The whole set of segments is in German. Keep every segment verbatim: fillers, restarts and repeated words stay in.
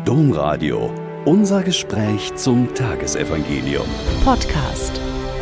Domradio. Unser Gespräch zum Tagesevangelium. Podcast.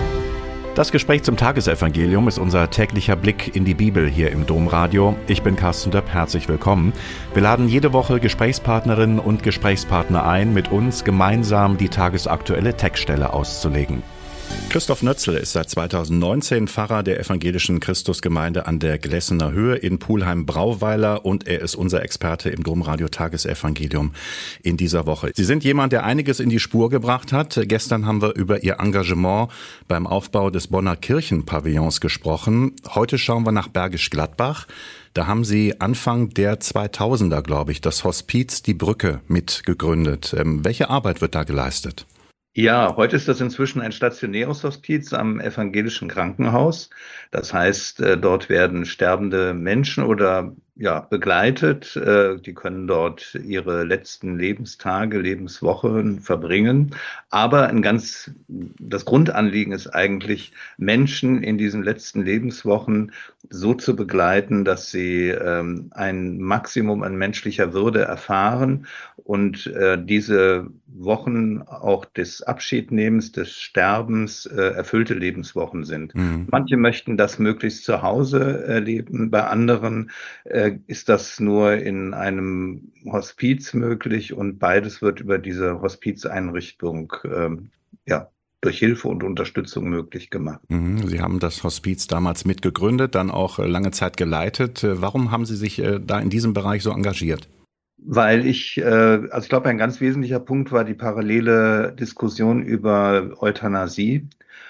Das Gespräch zum Tagesevangelium ist unser täglicher Blick in die Bibel hier im Domradio. Ich bin Carsten Döpp, herzlich willkommen. Wir laden jede Woche Gesprächspartnerinnen und Gesprächspartner ein, mit uns gemeinsam die tagesaktuelle Textstelle auszulegen. Christoph Nötzl ist seit zweitausendneunzehn Pfarrer der evangelischen Christusgemeinde an der Glessener Höhe in Pulheim-Brauweiler und er ist unser Experte im Domradio Tagesevangelium in dieser Woche. Sie sind jemand, der einiges in die Spur gebracht hat. Gestern haben wir über Ihr Engagement beim Aufbau des Bonner Kirchenpavillons gesprochen. Heute schauen wir nach Bergisch Gladbach. Da haben Sie Anfang der zweitausender, glaube ich, das Hospiz Die Brücke mitgegründet. Ähm, welche Arbeit wird da geleistet? Ja, heute ist das inzwischen ein stationäres Hospiz am evangelischen Krankenhaus. Das heißt, dort werden sterbende Menschen oder ja begleitet. Die können dort ihre letzten Lebenstage, Lebenswochen verbringen. Aber ein ganz, das Grundanliegen ist eigentlich, Menschen in diesen letzten Lebenswochen so zu begleiten, dass sie ähm, ein Maximum an menschlicher Würde erfahren und äh, diese Wochen auch des Abschiednehmens, des Sterbens äh, erfüllte Lebenswochen sind. Mhm. Manche möchten das möglichst zu Hause erleben, bei anderen äh, ist das nur in einem Hospiz möglich und beides wird über diese Hospizeinrichtung äh, ja, durch Hilfe und Unterstützung möglich gemacht. Sie haben das Hospiz damals mitgegründet, dann auch lange Zeit geleitet. Warum haben Sie sich äh, da in diesem Bereich so engagiert? Weil ich, äh, also ich glaube, ein ganz wesentlicher Punkt war die parallele Diskussion über Euthanasie.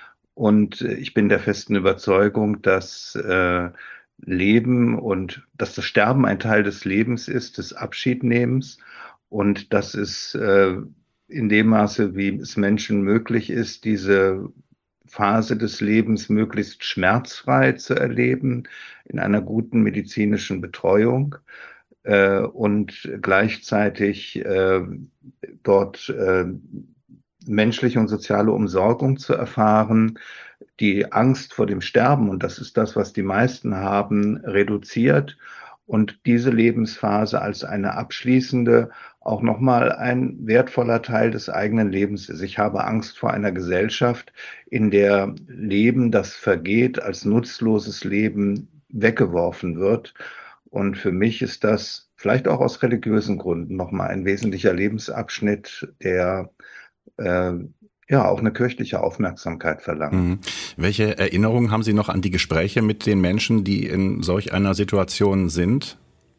Und ich bin der festen Überzeugung, dass äh, Leben und dass das Sterben ein Teil des Lebens ist, des Abschiednehmens. Und dass es äh, in dem Maße, wie es Menschen möglich ist, diese Phase des Lebens möglichst schmerzfrei zu erleben, in einer guten medizinischen Betreuung. Äh, und gleichzeitig äh, dort äh, menschliche und soziale Umsorgung zu erfahren, die Angst vor dem Sterben, und das ist das, was die meisten haben, reduziert und diese Lebensphase als eine abschließende auch nochmal ein wertvoller Teil des eigenen Lebens ist. Ich habe Angst vor einer Gesellschaft, in der Leben, das vergeht, als nutzloses Leben weggeworfen wird. Und für mich ist das vielleicht auch aus religiösen Gründen nochmal ein wesentlicher Lebensabschnitt, der äh, ja auch eine kirchliche Aufmerksamkeit verlangt. Mhm. Welche Erinnerungen haben Sie noch an die Gespräche mit den Menschen, die in solch einer Situation sind?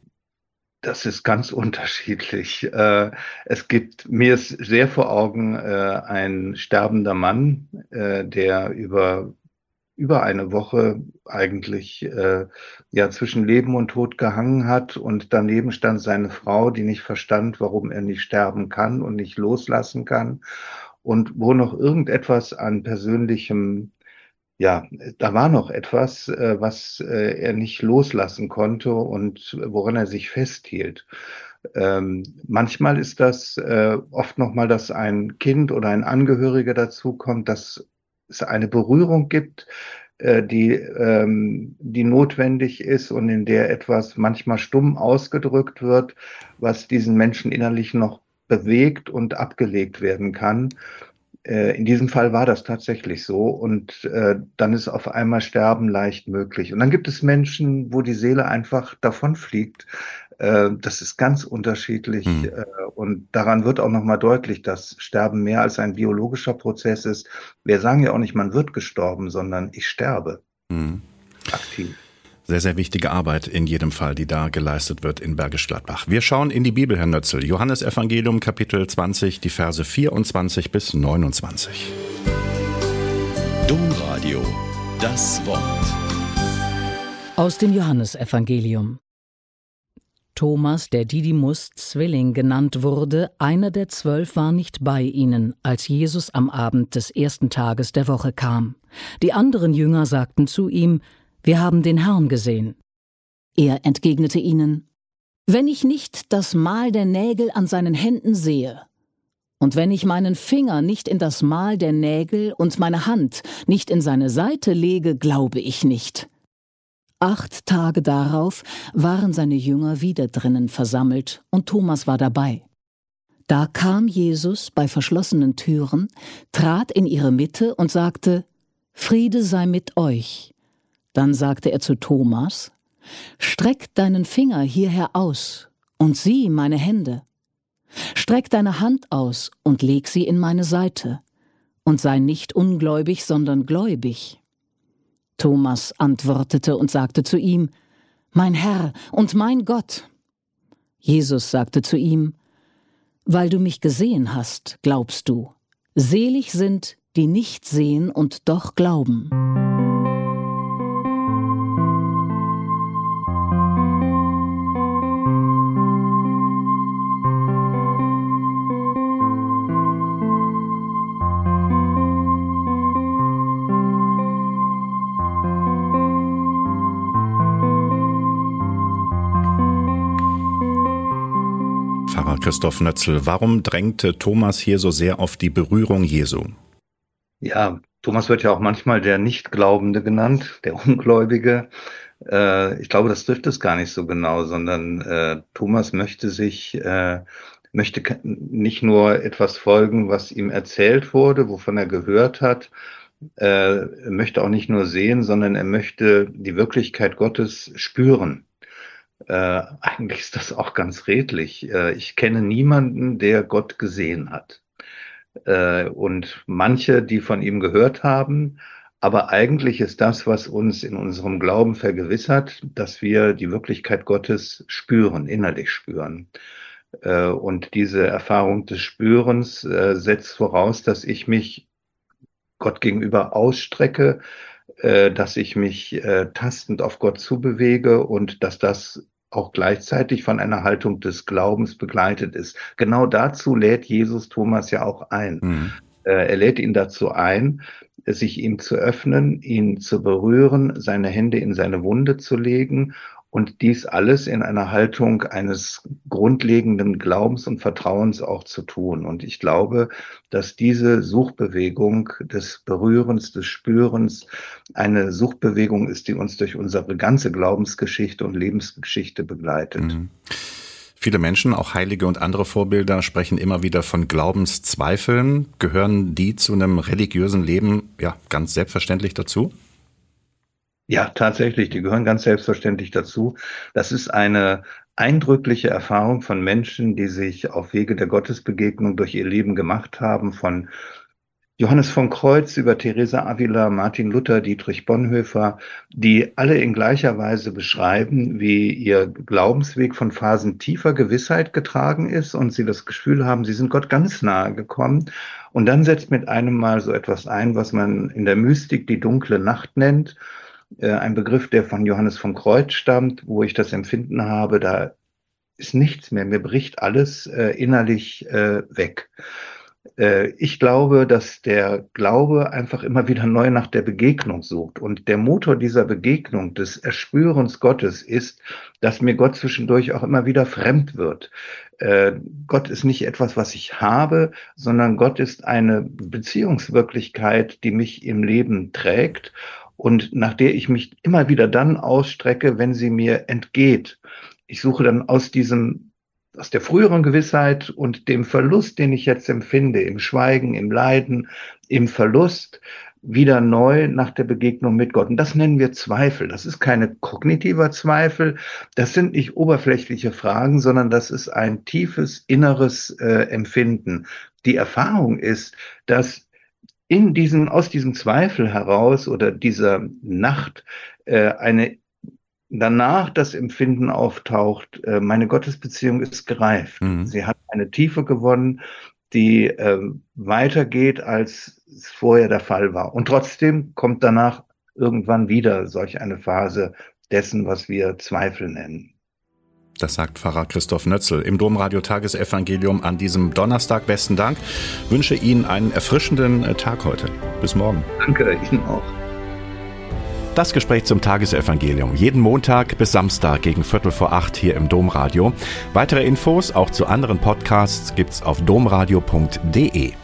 Das ist ganz unterschiedlich. Äh, es gibt, mir ist sehr vor Augen äh, ein sterbender Mann, äh, der über über eine Woche eigentlich äh, ja zwischen Leben und Tod gehangen hat und daneben stand seine Frau, die nicht verstand, warum er nicht sterben kann und nicht loslassen kann und wo noch irgendetwas an persönlichem, ja, da war noch etwas, äh, was äh, er nicht loslassen konnte und woran er sich festhielt. Ähm, manchmal ist das äh, oft nochmal, dass ein Kind oder ein Angehöriger dazukommt, dass es eine Berührung gibt, äh, die, ähm, die notwendig ist und in der etwas manchmal stumm ausgedrückt wird, was diesen Menschen innerlich noch bewegt und abgelegt werden kann. Äh, in diesem Fall war das tatsächlich so und äh, dann ist auf einmal Sterben leicht möglich. Und dann gibt es Menschen, wo die Seele einfach davonfliegt. Äh, das ist ganz unterschiedlich hm. äh, und daran wird auch nochmal deutlich, dass Sterben mehr als ein biologischer Prozess ist. Wir sagen ja auch nicht, man wird gestorben, sondern ich sterbe. Hm. Aktiv. Sehr, sehr wichtige Arbeit in jedem Fall, die da geleistet wird in Bergisch Gladbach. Wir schauen in die Bibel, Herr Nötzl. Johannesevangelium, Kapitel zwanzig, die Verse vierundzwanzig bis neunundzwanzig. Domradio, das Wort. Aus dem Johannesevangelium. Thomas, der Didymus Zwilling genannt wurde, einer der zwölf, war nicht bei ihnen, als Jesus am Abend des ersten Tages der Woche kam. Die anderen Jünger sagten zu ihm: Wir haben den Herrn gesehen. Er entgegnete ihnen: Wenn ich nicht das Mal der Nägel an seinen Händen sehe, und wenn ich meinen Finger nicht in das Mal der Nägel und meine Hand nicht in seine Seite lege, glaube ich nicht. Acht Tage darauf waren seine Jünger wieder drinnen versammelt, und Thomas war dabei. Da kam Jesus bei verschlossenen Türen, trat in ihre Mitte und sagte: Friede sei mit euch. Dann sagte er zu Thomas: Streck deinen Finger hierher aus und sieh meine Hände. Streck deine Hand aus und leg sie in meine Seite. Und sei nicht ungläubig, sondern gläubig. Thomas antwortete und sagte zu ihm: Mein Herr und mein Gott. Jesus sagte zu ihm: Weil du mich gesehen hast, glaubst du. Selig sind, die nicht sehen und doch glauben. Christoph Nötzl, warum drängte Thomas hier so sehr auf die Berührung Jesu? Ja, Thomas wird ja auch manchmal der Nichtglaubende genannt, der Ungläubige. Äh, ich glaube, das trifft es gar nicht so genau, sondern äh, Thomas möchte sich, äh, möchte nicht nur etwas folgen, was ihm erzählt wurde, wovon er gehört hat. Äh, er möchte auch nicht nur sehen, sondern er möchte die Wirklichkeit Gottes spüren. Äh, eigentlich ist das auch ganz redlich. Äh, ich kenne niemanden, der Gott gesehen hat. Äh, und manche, die von ihm gehört haben, aber eigentlich ist das, was uns in unserem Glauben vergewissert, dass wir die Wirklichkeit Gottes spüren, innerlich spüren. Äh, und diese Erfahrung des Spürens äh, setzt voraus, dass ich mich Gott gegenüber ausstrecke, dass ich mich äh, tastend auf Gott zubewege und dass das auch gleichzeitig von einer Haltung des Glaubens begleitet ist. Genau dazu lädt Jesus Thomas ja auch ein. Mhm. Äh, er lädt ihn dazu ein, sich ihm zu öffnen, ihn zu berühren, seine Hände in seine Wunde zu legen und dies alles in einer Haltung eines grundlegenden Glaubens und Vertrauens auch zu tun. Und ich glaube, dass diese Suchbewegung des Berührens, des Spürens eine Suchbewegung ist, die uns durch unsere ganze Glaubensgeschichte und Lebensgeschichte begleitet. Mhm. Viele Menschen, auch Heilige und andere Vorbilder, sprechen immer wieder von Glaubenszweifeln. Gehören die zu einem religiösen Leben ja ganz selbstverständlich dazu? Ja, tatsächlich, die gehören ganz selbstverständlich dazu. Das ist eine eindrückliche Erfahrung von Menschen, die sich auf Wege der Gottesbegegnung durch ihr Leben gemacht haben, von Johannes vom Kreuz über Teresa Avila, Martin Luther, Dietrich Bonhoeffer, die alle in gleicher Weise beschreiben, wie ihr Glaubensweg von Phasen tiefer Gewissheit getragen ist und sie das Gefühl haben, sie sind Gott ganz nahe gekommen. Und dann setzt mit einem Mal so etwas ein, was man in der Mystik die dunkle Nacht nennt. Ein Begriff, der von Johannes vom Kreuz stammt, wo ich das Empfinden habe, da ist nichts mehr, mir bricht alles äh, innerlich äh, weg. Äh, ich glaube, dass der Glaube einfach immer wieder neu nach der Begegnung sucht. Und der Motor dieser Begegnung, des Erspürens Gottes ist, dass mir Gott zwischendurch auch immer wieder fremd wird. Äh, Gott ist nicht etwas, was ich habe, sondern Gott ist eine Beziehungswirklichkeit, die mich im Leben trägt und nach der ich mich immer wieder dann ausstrecke, wenn sie mir entgeht. Ich suche dann aus diesem, aus der früheren Gewissheit und dem Verlust, den ich jetzt empfinde, im Schweigen, im Leiden, im Verlust, wieder neu nach der Begegnung mit Gott. Und das nennen wir Zweifel. Das ist keine kognitiver Zweifel. Das sind nicht oberflächliche Fragen, sondern das ist ein tiefes inneres äh, Empfinden. Die Erfahrung ist, dass in diesem, aus diesem Zweifel heraus oder dieser Nacht äh, eine danach das Empfinden auftaucht, äh, meine Gottesbeziehung ist gereift. Mhm. Sie hat eine Tiefe gewonnen, die äh, weitergeht, als es vorher der Fall war. Und trotzdem kommt danach irgendwann wieder solch eine Phase dessen, was wir Zweifel nennen. Das sagt Pfarrer Christoph Nötzl im Domradio Tagesevangelium an diesem Donnerstag. Besten Dank. Wünsche Ihnen einen erfrischenden Tag heute. Bis morgen. Danke, Ihnen auch. Das Gespräch zum Tagesevangelium. Jeden Montag bis Samstag gegen Viertel vor acht hier im Domradio. Weitere Infos auch zu anderen Podcasts gibt's auf domradio punkt de.